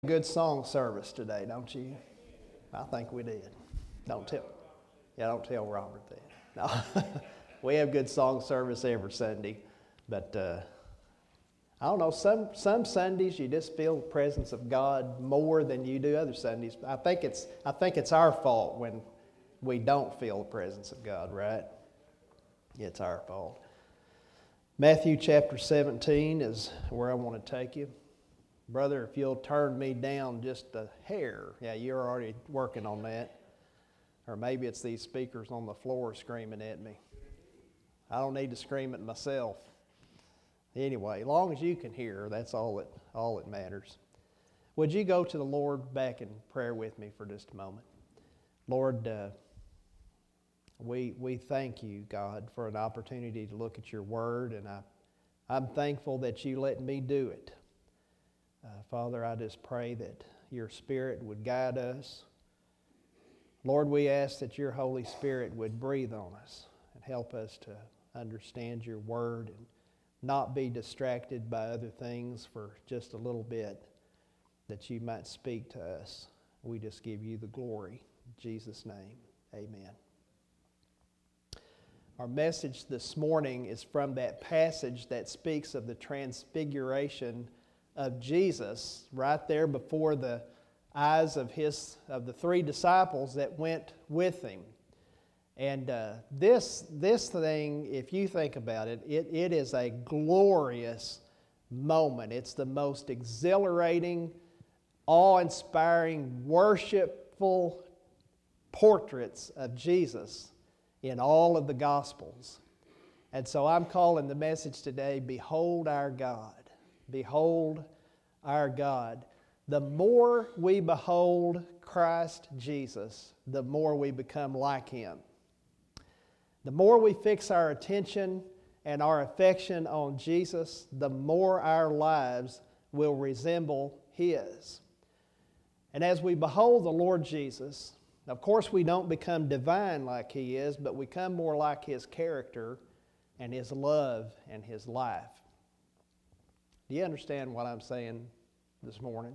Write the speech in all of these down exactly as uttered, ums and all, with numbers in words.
Good song service today, don't you? I think we did. Don't tell. Yeah, don't tell Robert that. No, we have good song service every Sunday, but uh, I don't know. Some some Sundays you just feel the presence of God more than you do other Sundays. I think it's I think it's our fault when we don't feel the presence of God, right? It's our fault. Matthew chapter seventeen is where I want to take you. Brother, if you'll turn me down just a hair. Yeah, you're already working on that. Or maybe it's these speakers on the floor screaming at me. I don't need to scream at myself. Anyway, as long as you can hear, that's all that, all that matters. Would you go to the Lord back in prayer with me for just a moment? Lord, uh, we we thank you, God, for an opportunity to look at your word, and I, I'm thankful that you let me do it. Uh, Father, I just pray that your Spirit would guide us. Lord, we ask that your Holy Spirit would breathe on us and help us to understand your word and not be distracted by other things for just a little bit, that you might speak to us. We just give you the glory. In Jesus' name, amen. Our message this morning is from that passage that speaks of the transfiguration of Jesus right there before the eyes of his of the three disciples that went with him. And uh, this this thing, if you think about it, it, it is a glorious moment. It's the most exhilarating, awe-inspiring, worshipful portraits of Jesus in all of the Gospels. And so I'm calling the message today, Behold Our God. Behold our God. The more we behold Christ Jesus, the more we become like him. The more we fix our attention and our affection on Jesus, the more our lives will resemble his. And as we behold the Lord Jesus, of course we don't become divine like he is, but we come more like his character and his love and his life. Do you understand what I'm saying this morning?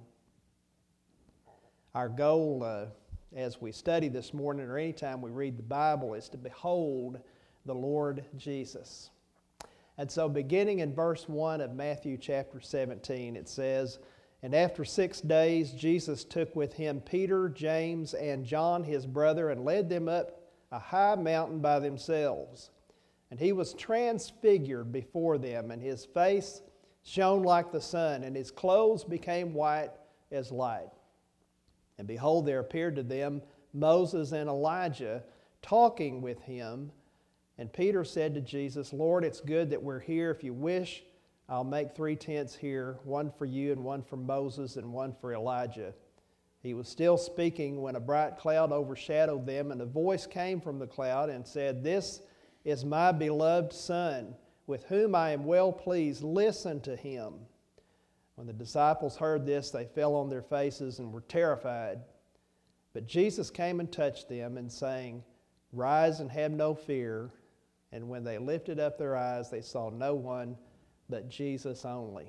Our goal uh, as we study this morning or anytime we read the Bible is to behold the Lord Jesus. And so beginning in verse one of Matthew chapter seventeen, it says, And after six days Jesus took with him Peter, James, and John his brother, and led them up a high mountain by themselves. And he was transfigured before them, and his face shone like the sun, and his clothes became white as light. And behold, there appeared to them Moses and Elijah talking with him. And Peter said to Jesus, Lord, it's good that we're here. If you wish, I'll make three tents here, one for you and one for Moses and one for Elijah. He was still speaking when a bright cloud overshadowed them, and a voice came from the cloud and said, This is my beloved Son, with whom I am well pleased. Listen to him. When the disciples heard this, they fell on their faces and were terrified. But Jesus came and touched them, and saying, Rise and have no fear. And when they lifted up their eyes, they saw no one but Jesus only.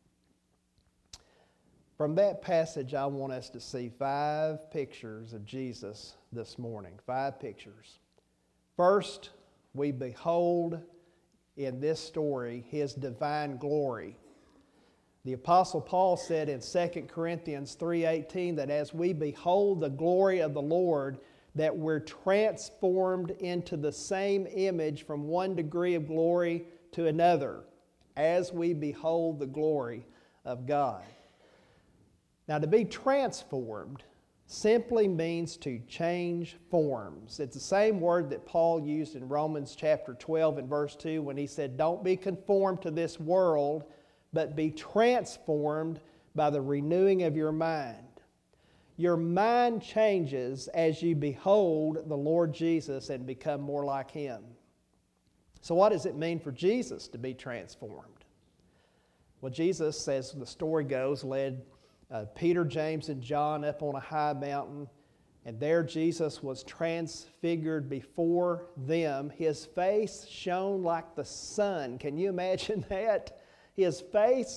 From that passage, I want us to see five pictures of Jesus this morning. Five pictures. First, we behold in this story his divine glory. The Apostle Paul said in Second Corinthians three eighteen that as we behold the glory of the Lord, that we're transformed into the same image from one degree of glory to another, as we behold the glory of God. Now, to be transformed simply means to change forms. It's the same word that Paul used in Romans chapter twelve and verse two when he said, Don't be conformed to this world, but be transformed by the renewing of your mind. Your mind changes as you behold the Lord Jesus and become more like him. So what does it mean for Jesus to be transformed? Well, Jesus, as the story goes, led Uh, Peter, James, and John up on a high mountain, and there Jesus was transfigured before them. His face shone like the sun. Can you imagine that? His face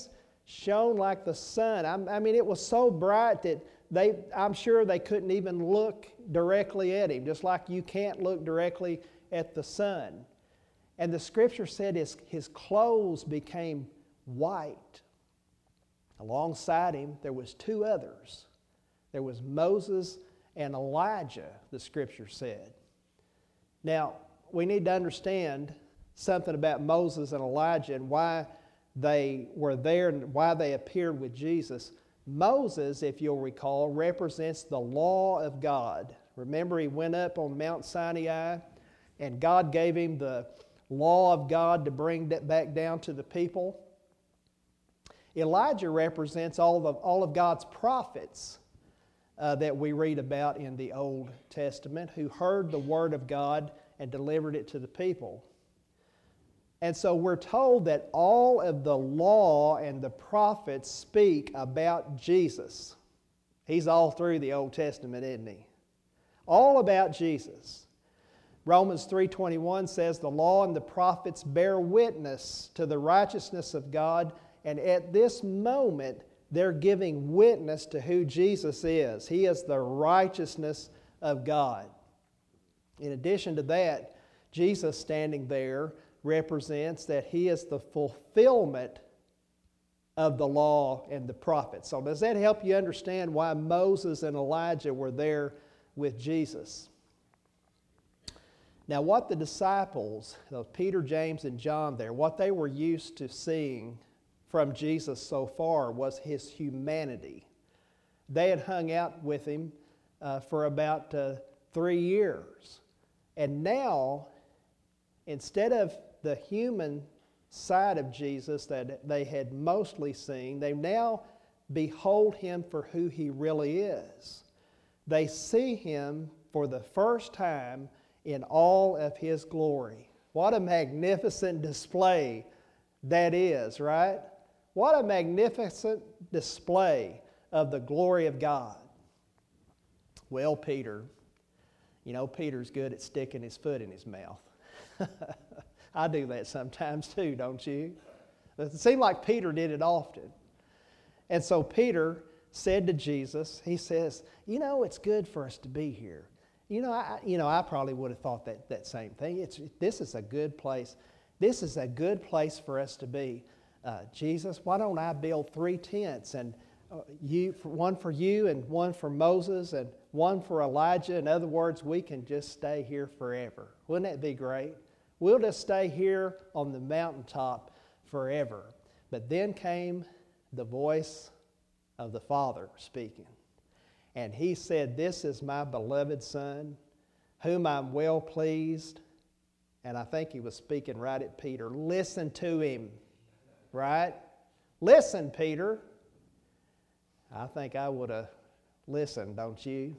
shone like the sun. I, I mean, it was so bright that they, I'm sure they couldn't even look directly at him, just like you can't look directly at the sun. And the scripture said his, his clothes became white. Alongside him, there was two others. There was Moses and Elijah, the scripture said. Now, we need to understand something about Moses and Elijah and why they were there and why they appeared with Jesus. Moses, if you'll recall, represents the law of God. Remember, he went up on Mount Sinai, and God gave him the law of God to bring that back down to the people. Elijah represents all of, all of God's prophets uh, that we read about in the Old Testament, who heard the Word of God and delivered it to the people. And so we're told that all of the law and the prophets speak about Jesus. He's all through the Old Testament, isn't he? All about Jesus. Romans three twenty-one says, the law and the prophets bear witness to the righteousness of God, and at this moment they're giving witness to who Jesus is. He is the righteousness of God. In addition to that, Jesus standing there represents that He is the fulfillment of the law and the prophets. So does that help you understand why Moses and Elijah were there with Jesus? Now, what the disciples, Peter, James, and John there, what they were used to seeing from Jesus so far was His humanity. They had hung out with Him uh, for about uh, three years. And now, instead of the human side of Jesus that they had mostly seen, they now behold Him for who He really is. They see Him for the first time in all of His glory. What a magnificent display that is, right? What a magnificent display of the glory of God. Well, Peter, you know, Peter's good at sticking his foot in his mouth. I do that sometimes too, don't you? It seemed like Peter did it often. And so Peter said to Jesus, he says, you know, it's good for us to be here. You know, I, you know, I probably would have thought that, that same thing. It's, this is a good place. This is a good place for us to be. Uh, Jesus, why don't I build three tents, and uh, you, one for you and one for Moses and one for Elijah. In other words, we can just stay here forever. Wouldn't that be great? We'll just stay here on the mountaintop forever. But then came the voice of the Father speaking. And He said, this is my beloved Son, whom I'm well pleased. And I think He was speaking right at Peter. Listen to Him, right? Listen, Peter. I think I would have listened, don't you?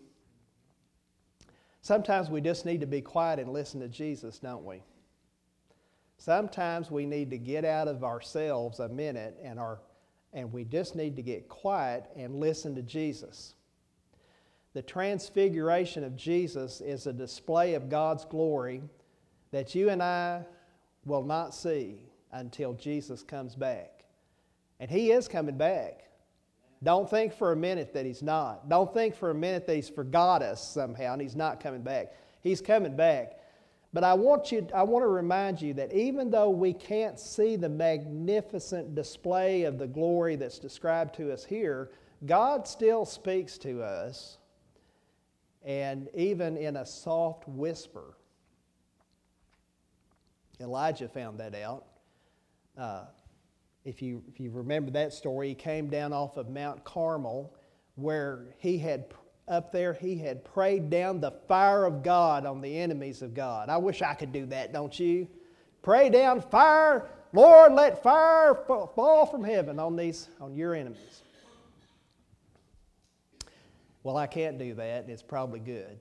Sometimes we just need to be quiet and listen to Jesus, don't we? Sometimes we need to get out of ourselves a minute and, our, and we just need to get quiet and listen to Jesus. The transfiguration of Jesus is a display of God's glory that you and I will not see until Jesus comes back. And He is coming back. Don't think for a minute that He's not. Don't think for a minute that He's forgot us somehow and He's not coming back. He's coming back. But I want you, I want to remind you that even though we can't see the magnificent display of the glory that's described to us here, God still speaks to us, and even in a soft whisper. Elijah found that out. Uh, if you if you remember that story, he came down off of Mount Carmel, where he had up there he had prayed down the fire of God on the enemies of God. I wish I could do that, don't you? Pray down fire, Lord, let fire fall from heaven on these on your enemies. Well, I can't do that. It's probably good.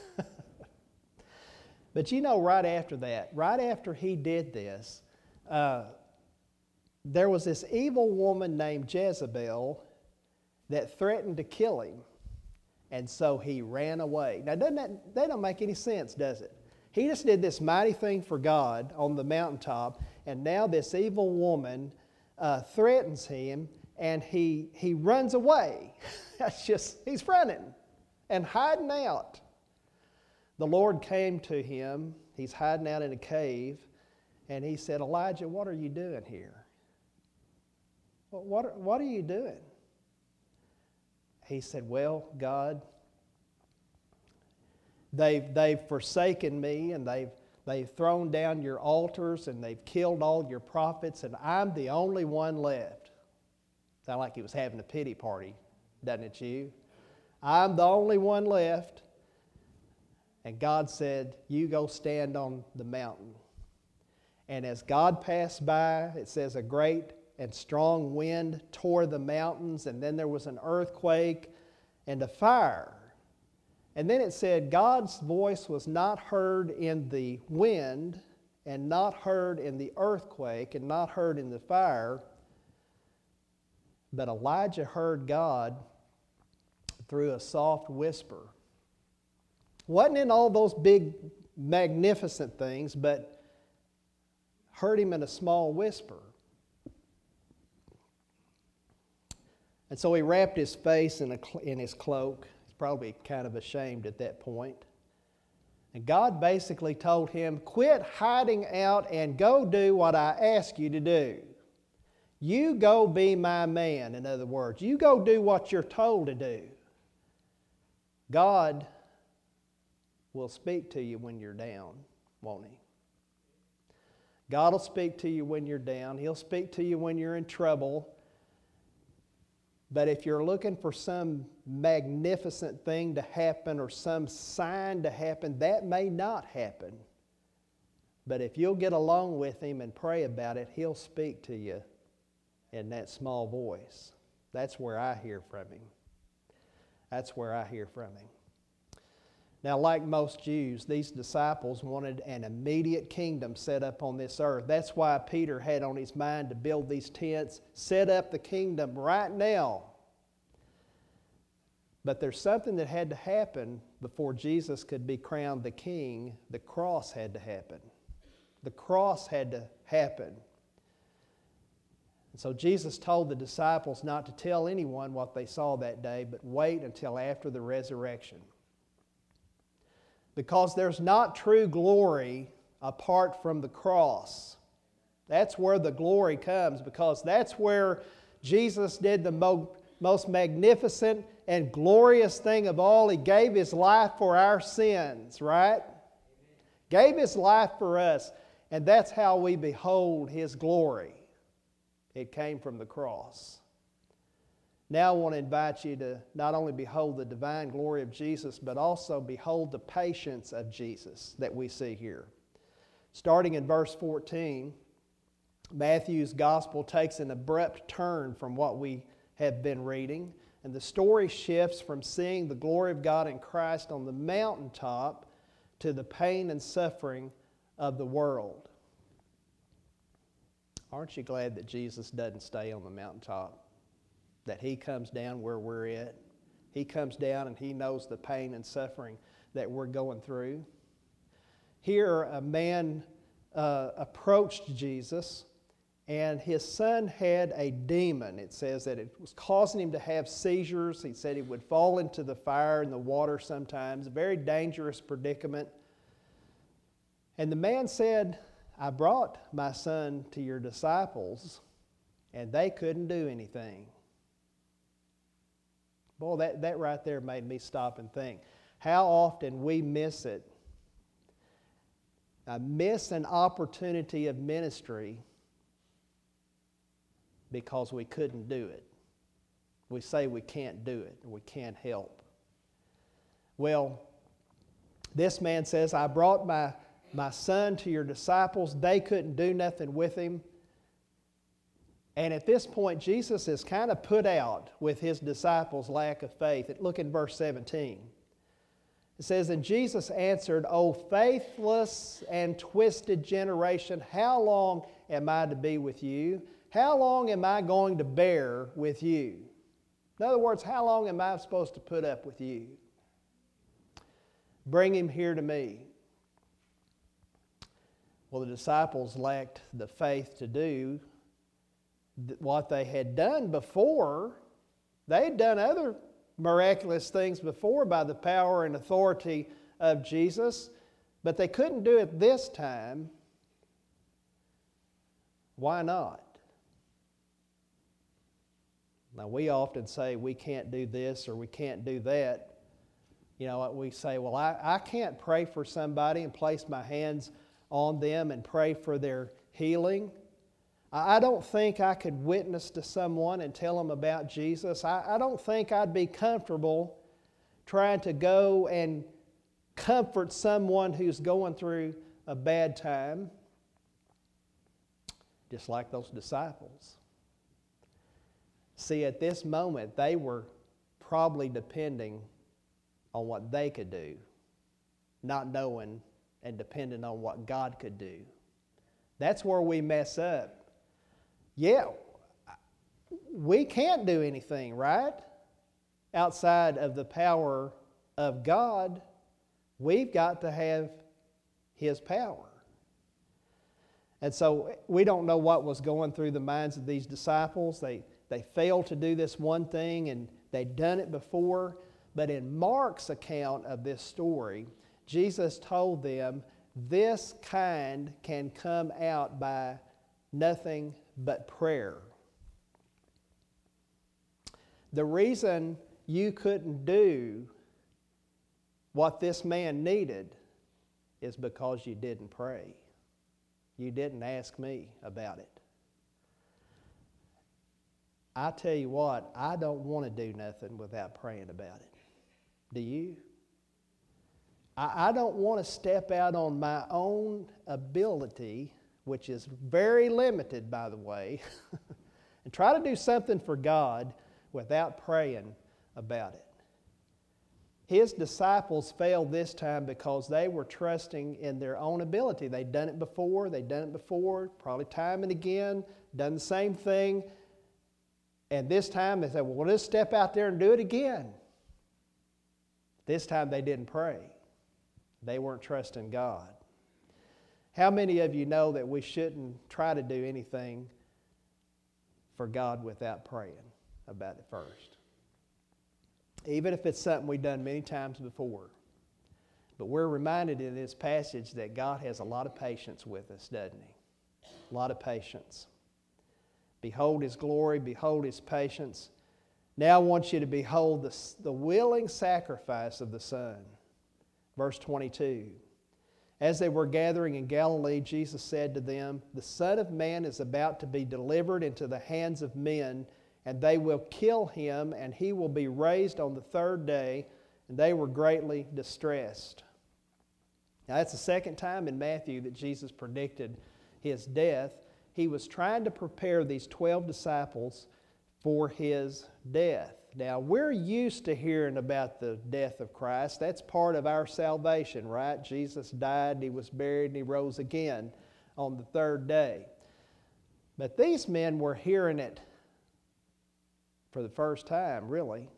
But you know, right after that, right after he did this, uh, there was this evil woman named Jezebel that threatened to kill him. And so he ran away. Now, doesn't that, that don't make any sense, does it? He just did this mighty thing for God on the mountaintop, and now this evil woman uh, threatens him, and he, he runs away. That's just, he's running and hiding out. The Lord came to him. He's hiding out in a cave. And he said, Elijah, what are you doing here? Well, what, what are you doing? He said, well, God, they've, they've forsaken me, and they've, they've thrown down your altars, and they've killed all your prophets, and I'm the only one left. Sound like he was having a pity party, doesn't it you? I'm the only one left. And God said, you go stand on the mountain. And as God passed by, it says a great and strong wind tore the mountains, and then there was an earthquake and a fire. And then it said God's voice was not heard in the wind, and not heard in the earthquake, and not heard in the fire, but Elijah heard God through a soft whisper. Wasn't in all those big, magnificent things, but heard him in a small whisper. And so he wrapped his face in, a, in his cloak. He's probably kind of ashamed at that point. And God basically told him, quit hiding out and go do what I ask you to do. You go be my man, in other words. You go do what you're told to do. God will speak to you when you're down, won't He? God will speak to you when you're down. He'll speak to you when you're in trouble. But if you're looking for some magnificent thing to happen or some sign to happen, that may not happen. But if you'll get along with Him and pray about it, He'll speak to you in that small voice. That's where I hear from Him. That's where I hear from Him. Now, like most Jews, these disciples wanted an immediate kingdom set up on this earth. That's why Peter had on his mind to build these tents, set up the kingdom right now. But there's something that had to happen before Jesus could be crowned the king. The cross had to happen. The cross had to happen. And so Jesus told the disciples not to tell anyone what they saw that day, but wait until after the resurrection. Because there's not true glory apart from the cross. That's where the glory comes, because that's where Jesus did the mo- most magnificent and glorious thing of all. He gave His life for our sins, right? Gave His life for us, and that's how we behold His glory. It came from the cross. Now I want to invite you to not only behold the divine glory of Jesus, but also behold the patience of Jesus that we see here. Starting in verse fourteen, Matthew's gospel takes an abrupt turn from what we have been reading, and the story shifts from seeing the glory of God in Christ on the mountaintop to the pain and suffering of the world. Aren't you glad that Jesus doesn't stay on the mountaintop? That He comes down where we're at. He comes down and He knows the pain and suffering that we're going through. Here, a man uh, approached Jesus, and his son had a demon. It says that it was causing him to have seizures. He said he would fall into the fire and the water sometimes. A very dangerous predicament. And the man said, I brought my son to your disciples, and they couldn't do anything. Boy, that, that right there made me stop and think. How often we miss it. I miss an opportunity of ministry because we couldn't do it. We say we can't do it, or we can't help. Well, this man says, I brought my, my son to your disciples. They couldn't do nothing with him. And at this point, Jesus is kind of put out with His disciples' lack of faith. Look in verse seventeen. It says, and Jesus answered, O faithless and twisted generation, how long am I to be with you? How long am I going to bear with you? In other words, how long am I supposed to put up with you? Bring him here to me. Well, the disciples lacked the faith to do th- what they had done before. They had done other miraculous things before by the power and authority of Jesus, but they couldn't do it this time. Why not? Now, we often say we can't do this or we can't do that. You know, we say, well, I, I can't pray for somebody and place my hands on them and pray for their healing. I, I don't think I could witness to someone and tell them about Jesus. I, I don't think I'd be comfortable trying to go and comfort someone who's going through a bad time, just like those disciples. See, at this moment, they were probably depending on what they could do, not knowing and depending on what God could do. That's where we mess up. Yeah, we can't do anything, right? Outside of the power of God, we've got to have His power. And so we don't know what was going through the minds of these disciples. They They failed to do this one thing, and they'd done it before. But in Mark's account of this story, Jesus told them this kind can come out by nothing but prayer. The reason you couldn't do what this man needed is because you didn't pray. You didn't ask me about it. I tell you what, I don't want to do nothing without praying about it. Do you? I, I don't want to step out on my own ability, which is very limited, by the way, and try to do something for God without praying about it. His disciples failed this time because they were trusting in their own ability. They'd done it before, they'd done it before, probably time and again, done the same thing. And this time they said, well, we'll just step out there and do it again. This time they didn't pray. They weren't trusting God. How many of you know that we shouldn't try to do anything for God without praying about it first? Even if it's something we've done many times before. But we're reminded in this passage that God has a lot of patience with us, doesn't He? A lot of patience. Behold His glory, behold His patience. Now I want you to behold the, the willing sacrifice of the Son. Verse twenty-two. As they were gathering in Galilee, Jesus said to them, the Son of Man is about to be delivered into the hands of men, and they will kill Him, and He will be raised on the third day. And they were greatly distressed. Now that's the second time in Matthew that Jesus predicted His death. He was trying to prepare these twelve disciples for His death. Now, we're used to hearing about the death of Christ. That's part of our salvation, right? Jesus died, and He was buried, and He rose again on the third day. But these men were hearing it for the first time, really.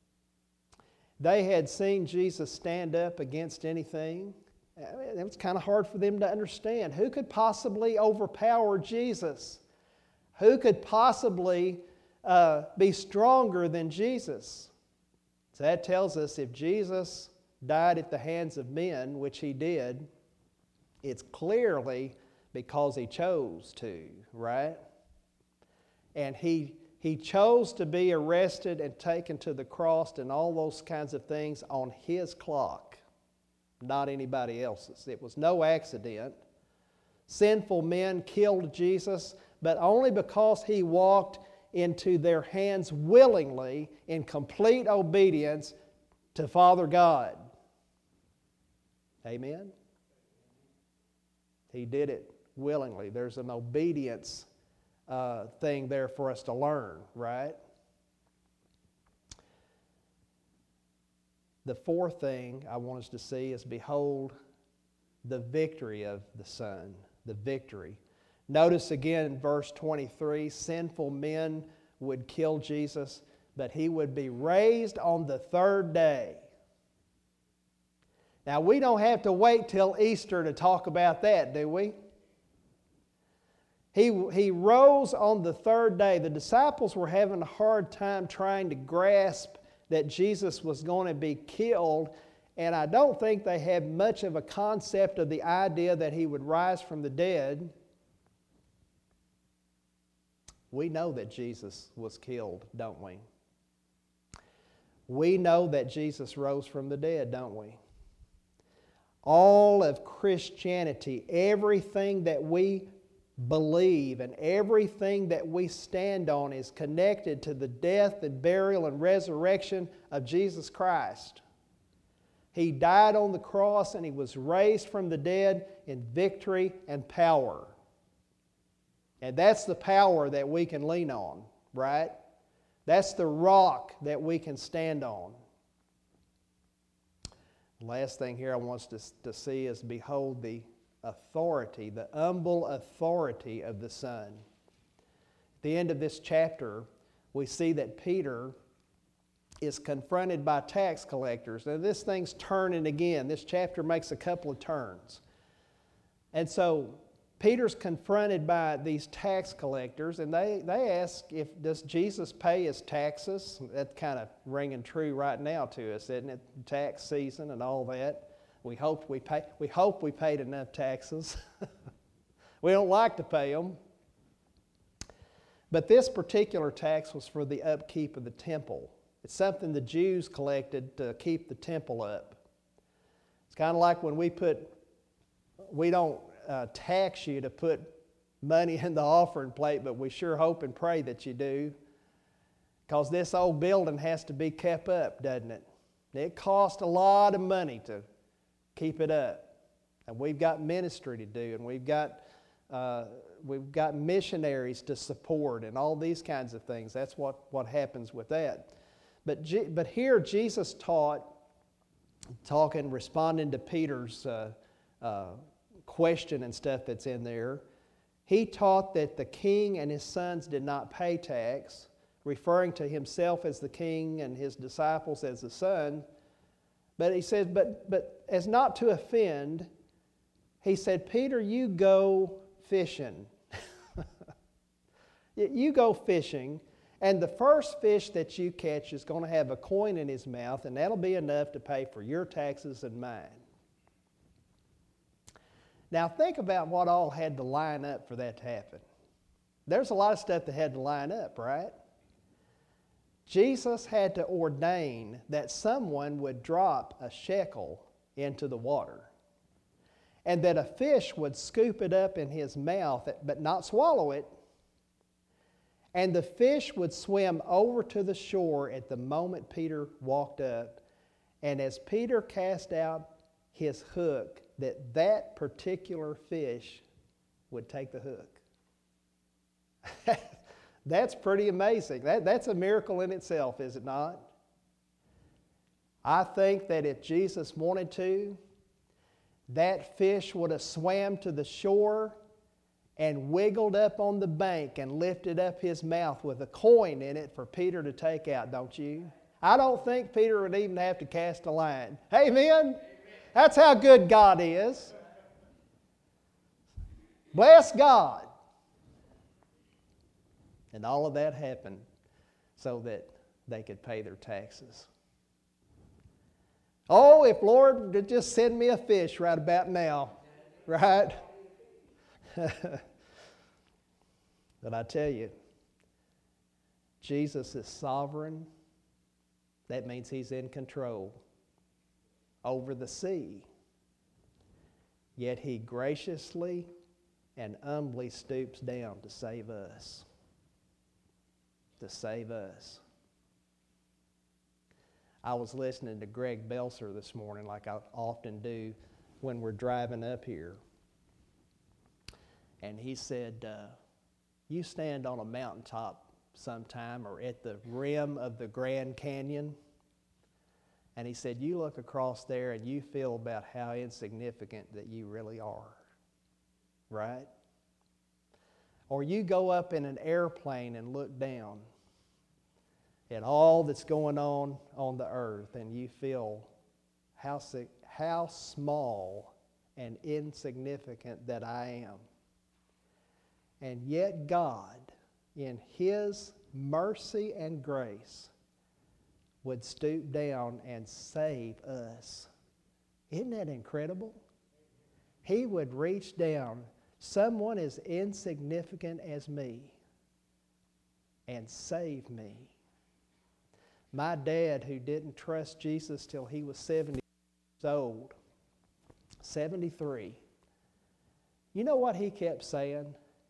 They had seen Jesus stand up against anything. It was kind of hard for them to understand. Who could possibly overpower Jesus? Who could possibly uh, be stronger than Jesus? So that tells us if Jesus died at the hands of men, which He did, it's clearly because He chose to, right? And He, he chose to be arrested and taken to the cross and all those kinds of things on His clock. Not anybody else's. It was no accident. Sinful men killed Jesus, but only because He walked into their hands willingly in complete obedience to Father God. Amen? He did it willingly. There's an obedience uh, thing there for us to learn, right? The fourth thing I want us to see is behold the victory of the Son, the victory. Notice again in verse twenty-three, sinful men would kill Jesus, but He would be raised on the third day. Now, we don't have to wait till Easter to talk about that, do we? He, he rose on the third day. The disciples were having a hard time trying to grasp that Jesus was going to be killed, and I don't think they had much of a concept of the idea that He would rise from the dead. We know that Jesus was killed, don't we? We know that Jesus rose from the dead, don't we? All of Christianity, everything that we believe and everything that we stand on is connected to the death and burial and resurrection of Jesus Christ. He died on the cross and He was raised from the dead in victory and power. And that's the power that we can lean on, right? That's the rock that we can stand on. Last thing here I want us to, to see is behold the authority, the humble authority of the Son. At the end of this chapter, we see that Peter is confronted by tax collectors. Now this thing's turning again. This chapter makes a couple of turns. And so Peter's confronted by these tax collectors, and they, they ask, if does Jesus pay his taxes? That's kind of ringing true right now to us, isn't it? Tax season and all that. We hoped we pay. We hope we paid enough taxes. We don't like to pay them. But this particular tax was for the upkeep of the temple. It's something the Jews collected to keep the temple up. It's kind of like when we put, we don't uh, tax you to put money in the offering plate, but we sure hope and pray that you do. Because this old building has to be kept up, doesn't it? It costs a lot of money to keep it up. And we've got ministry to do, and we've got uh, we've got missionaries to support and all these kinds of things. That's what, what happens with that. But, G- but here Jesus taught, talking, responding to Peter's uh, uh, question and stuff that's in there, He taught that the king and his sons did not pay tax, referring to Himself as the king and His disciples as the son. But He says, but, but as not to offend, He said, Peter, you go fishing. You go fishing, and the first fish that you catch is going to have a coin in his mouth, and that'll be enough to pay for your taxes and mine. Now think about what all had to line up for that to happen. There's a lot of stuff that had to line up, right? Jesus had to ordain that someone would drop a shekel into the water, and that a fish would scoop it up in his mouth but not swallow it, and the fish would swim over to the shore at the moment Peter walked up, and as Peter cast out his hook, that that particular fish would take the hook. That's pretty amazing. That, that's a miracle in itself, is it not? I think that if Jesus wanted to, that fish would have swam to the shore and wiggled up on the bank and lifted up his mouth with a coin in it for Peter to take out, don't you? I don't think Peter would even have to cast a line. Amen? That's how good God is. Bless God. And all of that happened so that they could pay their taxes. Oh, if Lord would just send me a fish right about now, right? But I tell you, Jesus is sovereign. That means He's in control over the sea. Yet He graciously and humbly stoops down to save us. To save us. I was listening to Greg Belser this morning, like I often do when we're driving up here. And he said, uh, you stand on a mountaintop sometime or at the rim of the Grand Canyon, and he said, you look across there and you feel about how insignificant that you really are, right? Or you go up in an airplane and look down at all that's going on on the earth, and you feel how, how small and insignificant that I am. And yet God, in His mercy and grace, would stoop down and save us. Isn't that incredible? He would reach down, someone as insignificant as me, and save me. My dad, who didn't trust Jesus till he was seventy years old, seventy-three, you know what he kept saying?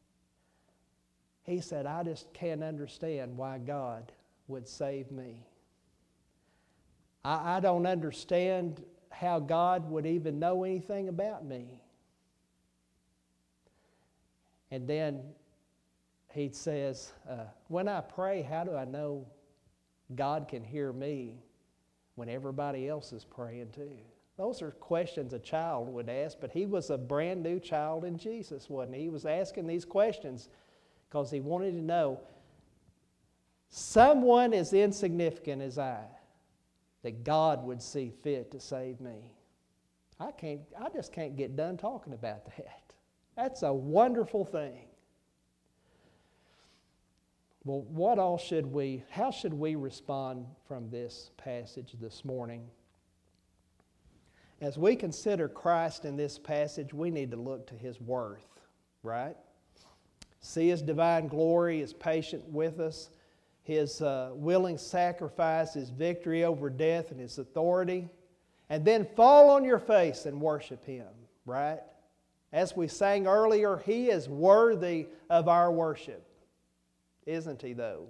He said, I just can't understand why God would save me. I, I don't understand how God would even know anything about me. And then he says, uh, when I pray, how do I know God can hear me when everybody else is praying too? Those are questions a child would ask, but he was a brand new child in Jesus, wasn't he? He was asking these questions because he wanted to know someone as insignificant as I, that God would see fit to save me. I can't, I just can't get done talking about that. That's a wonderful thing. Well, what all should we, how should we respond from this passage this morning? As we consider Christ in this passage, we need to look to His worth, right? See His divine glory, His patience with us, His uh, willing sacrifice, His victory over death and His authority, and then fall on your face and worship Him, right? As we sang earlier, He is worthy of our worship. Isn't He, though?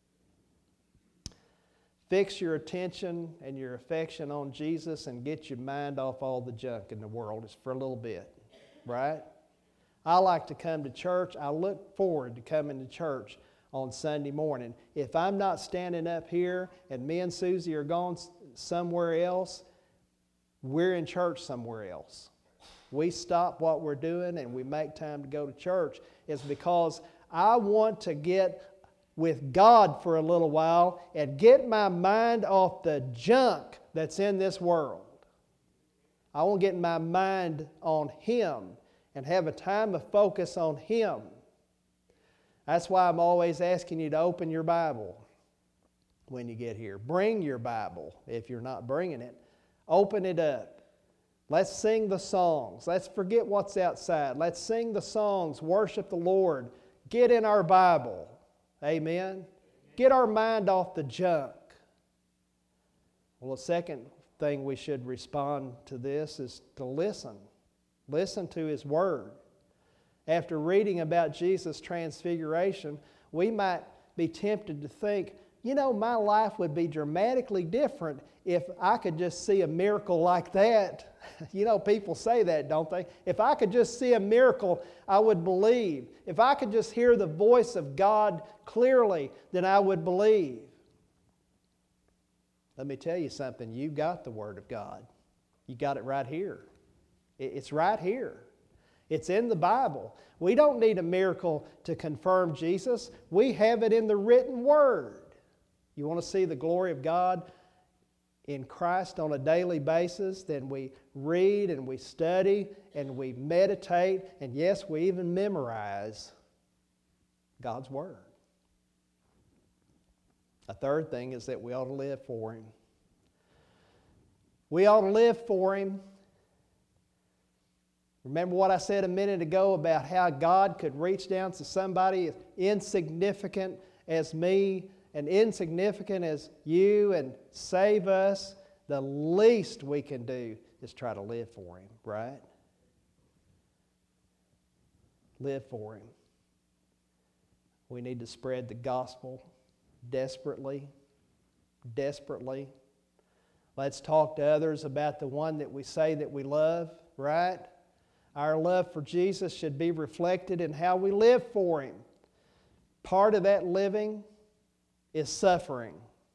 Fix your attention and your affection on Jesus and get your mind off all the junk in the world just for a little bit, right? I like to come to church. I look forward to coming to church on Sunday morning. If I'm not standing up here and me and Susie are gone somewhere else, we're in church somewhere else. We stop what we're doing and we make time to go to church. It's because I want to get with God for a little while and get my mind off the junk that's in this world. I want to get my mind on Him and have a time of focus on Him. That's why I'm always asking you to open your Bible when you get here. Bring your Bible if you're not bringing it. Open it up. Let's sing the songs. Let's forget what's outside. Let's sing the songs, worship the Lord. Get in our Bible. Amen. Get our mind off the junk. Well, the second thing we should respond to this is to listen. Listen to His Word. After reading about Jesus' transfiguration, we might be tempted to think, you know, my life would be dramatically different if I could just see a miracle like that. You know, people say that, don't they? If I could just see a miracle, I would believe. If I could just hear the voice of God clearly, then I would believe. Let me tell you something. You got the Word of God. You got it right here. It's right here. It's in the Bible. We don't need a miracle to confirm Jesus. We have it in the written Word. You want to see the glory of God in Christ on a daily basis? Then we read and we study and we meditate, and yes, we even memorize God's Word. A third thing is that we ought to live for Him. We ought to live for Him. Remember what I said a minute ago about how God could reach down to somebody as insignificant as me and insignificant as you and save us? The least we can do is try to live for Him, right? Live for Him. We need to spread the gospel desperately, desperately. Let's talk to others about the one that we say that we love, right? Our love for Jesus should be reflected in how we live for Him. Part of that living is suffering.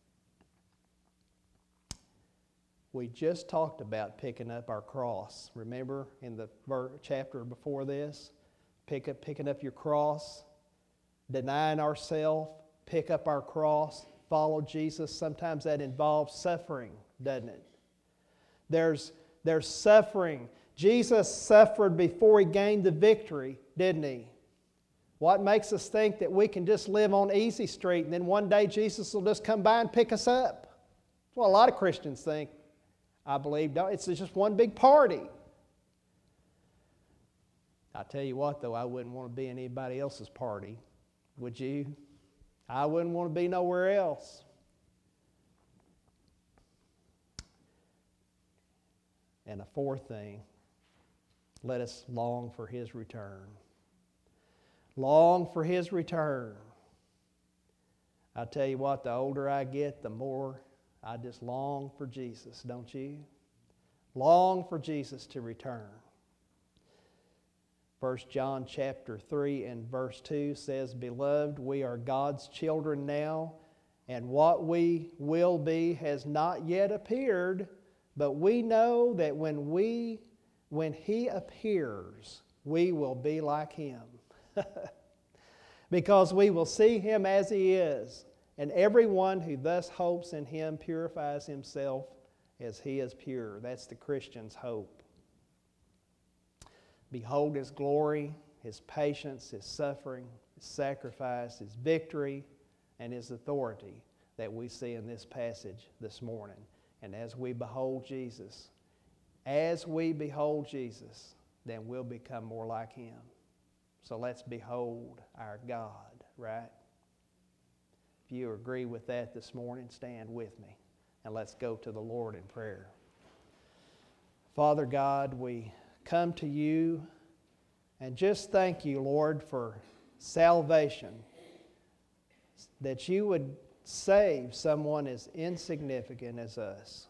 We just talked about picking up our cross. Remember in the chapter before this? Pick up, picking up your cross, denying ourselves, pick up our cross, follow Jesus. Sometimes that involves suffering, doesn't it? There's, there's suffering. Jesus suffered before He gained the victory, didn't He? What makes us think that we can just live on easy street and then one day Jesus will just come by and pick us up? That's what a lot of Christians think, I believe. It's just one big party. I tell you what, though, I wouldn't want to be in anybody else's party. Would you? I wouldn't want to be nowhere else. And a fourth thing, let us long for His return. Long for His return. I tell you what, the older I get, the more I just long for Jesus, don't you? Long for Jesus to return. First John chapter three and verse two says, Beloved, we are God's children now, and what we will be has not yet appeared, but we know that when we, when He appears, we will be like Him. Because we will see Him as He is, and everyone who thus hopes in Him purifies himself as He is pure. That's the Christian's hope. Behold His glory, His patience, His suffering, His sacrifice, His victory, and His authority that we see in this passage this morning. And as we behold Jesus, as we behold Jesus, then we'll become more like Him. So let's behold our God, right? If you agree with that this morning, stand with me and let's go to the Lord in prayer. Father God, we come to You and just thank You, Lord, for salvation. That You would save someone as insignificant as us.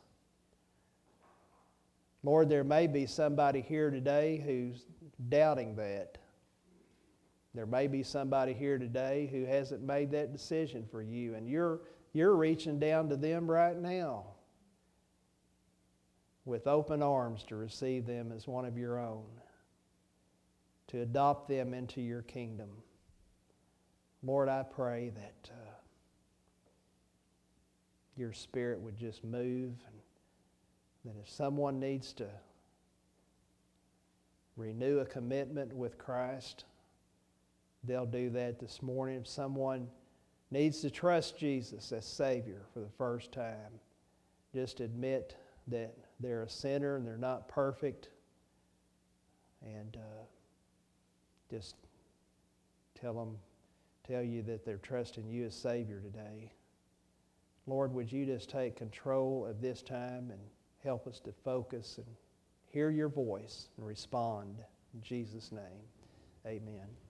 Lord, there may be somebody here today who's doubting that. There may be somebody here today who hasn't made that decision for You, and you're, you're reaching down to them right now with open arms to receive them as one of Your own, to adopt them into Your kingdom. Lord, I pray that uh, Your Spirit would just move, and that if someone needs to renew a commitment with Christ, they'll do that this morning. If someone needs to trust Jesus as Savior for the first time, just admit that they're a sinner and they're not perfect, and uh, just tell them, tell You that they're trusting You as Savior today. Lord, would You just take control of this time and help us to focus and hear Your voice and respond. In Jesus' name, amen.